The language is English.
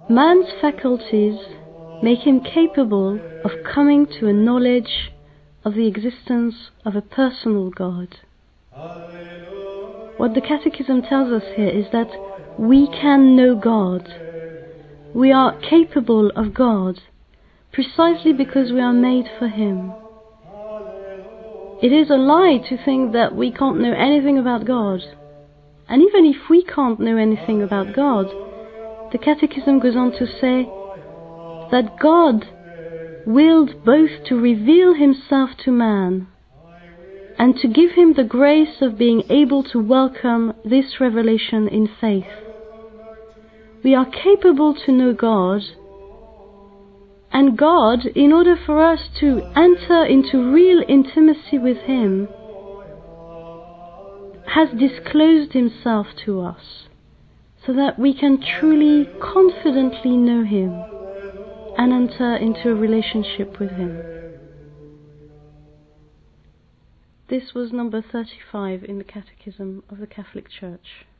Man's faculties make him capable of coming to a knowledge of the existence of a personal God. What the Catechism tells us here is that we can know God. We are capable of God precisely because we are made for Him. It is a lie to think that we can't know anything about God. And even if we can't know anything about God, the Catechism goes on to say that God willed both to reveal Himself to man and to give him the grace of being able to welcome this revelation in faith. We are capable to know God, and God, in order for us to enter into real intimacy with Him, has disclosed Himself to us, so that we can truly, confidently know Him and enter into a relationship with Him. This was number 35 in the Catechism of the Catholic Church.